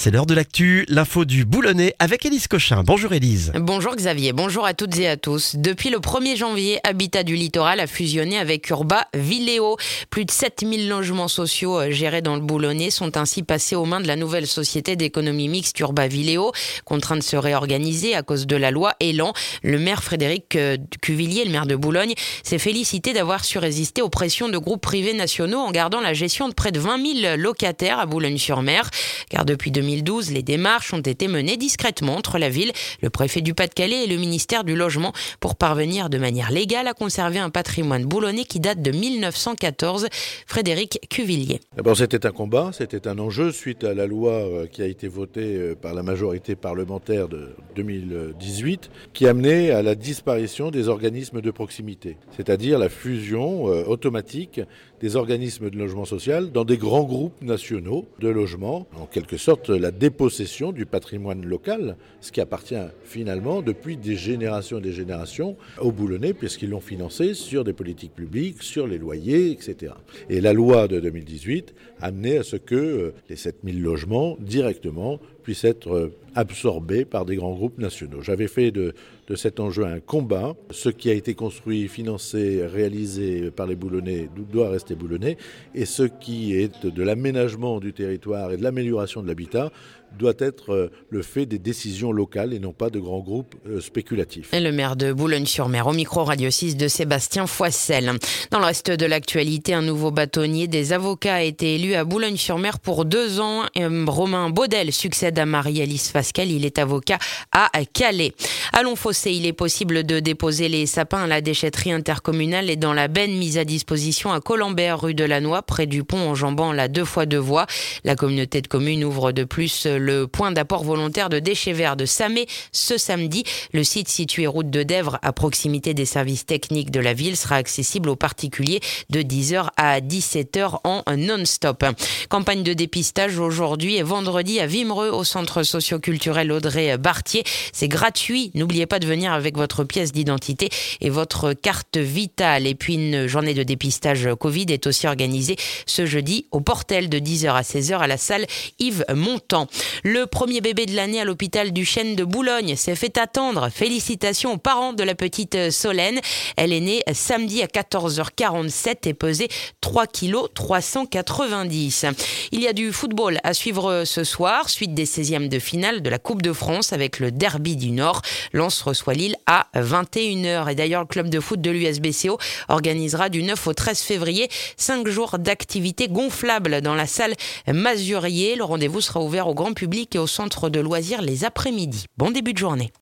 C'est l'heure de l'actu, l'info du Boulonnais avec Élise Cochin. Bonjour Élise. Bonjour Xavier, bonjour à toutes et à tous. Depuis le 1er janvier, Habitat du Littoral a fusionné avec Urba Viléo. Plus de 7000 logements sociaux gérés dans le Boulonnais sont ainsi passés aux mains de la nouvelle société d'économie mixte Urba Viléo, contraint de se réorganiser à cause de la loi Elan. Le maire Frédéric Cuvillier, le maire de Boulogne, s'est félicité d'avoir su résister aux pressions de groupes privés nationaux en gardant la gestion de près de 20 000 locataires à Boulogne-sur-Mer. Car depuis 2012, les démarches ont été menées discrètement entre la ville, le préfet du Pas-de-Calais et le ministère du Logement pour parvenir de manière légale à conserver un patrimoine boulonnais qui date de 1914. Frédéric Cuvillier. D'abord, c'était un combat, c'était un enjeu suite à la loi qui a été votée par la majorité parlementaire de 2018 qui amenait à la disparition des organismes de proximité, c'est-à-dire la fusion automatique des organismes de logement social dans des grands groupes nationaux de logement, en quelque sorte la dépossession du patrimoine local, ce qui appartient finalement depuis des générations et des générations aux Boulonnais, puisqu'ils l'ont financé sur des politiques publiques, sur les loyers, etc. Et la loi de 2018 a amené à ce que les 7000 logements directement puissent être absorbés par des grands groupes nationaux. J'avais fait de cet enjeu un combat. Ce qui a été construit, financé, réalisé par les Boulonnais doit rester boulonnais, et ce qui est de l'aménagement du territoire et de l'amélioration de l'habitat doit être le fait des décisions locales et non pas de grands groupes spéculatifs. Et le maire de Boulogne-sur-Mer au micro Radio 6 de Sébastien Foissel. Dans le reste de l'actualité, un nouveau bâtonnier des avocats a été élu à Boulogne-sur-Mer pour 2 ans. Romain Baudel succède à Marie-Alice Fasquelle. Il est avocat à Calais. À Longfossé, il est possible de déposer les sapins à la déchetterie intercommunale et dans la benne mise à disposition à Colembert, rue de la Noix, près du pont enjambant la 2x2 voies. La communauté de communes ouvre de plus le point d'apport volontaire de déchets verts de Samé ce samedi. Le site situé route de Dèvres à proximité des services techniques de la ville sera accessible aux particuliers de 10h à 17h en non-stop. Campagne de dépistage aujourd'hui et vendredi à Vimereux au centre socio-culturel Audrey Bartier. C'est gratuit. N'oubliez pas de venir avec votre pièce d'identité et votre carte vitale. Et puis une journée de dépistage Covid est aussi organisée ce jeudi au Portel de 10h à 16h à la salle Yves Montand. Le premier bébé de l'année à l'hôpital du Chêne de Boulogne s'est fait attendre. Félicitations aux parents de la petite Solène. Elle est née samedi à 14h47 et pesait 3,390 kg. Il y a du football à suivre ce soir, suite des 16e de finale de la Coupe de France avec le Derby du Nord. Lens reçoit Lille à 21h. Et d'ailleurs, le club de foot de l'USBCO organisera du 9 au 13 février 5 jours d'activité gonflable dans la salle Masurier. Le rendez-vous sera ouvert au grand public et au centre de loisirs les après-midi. Bon début de journée.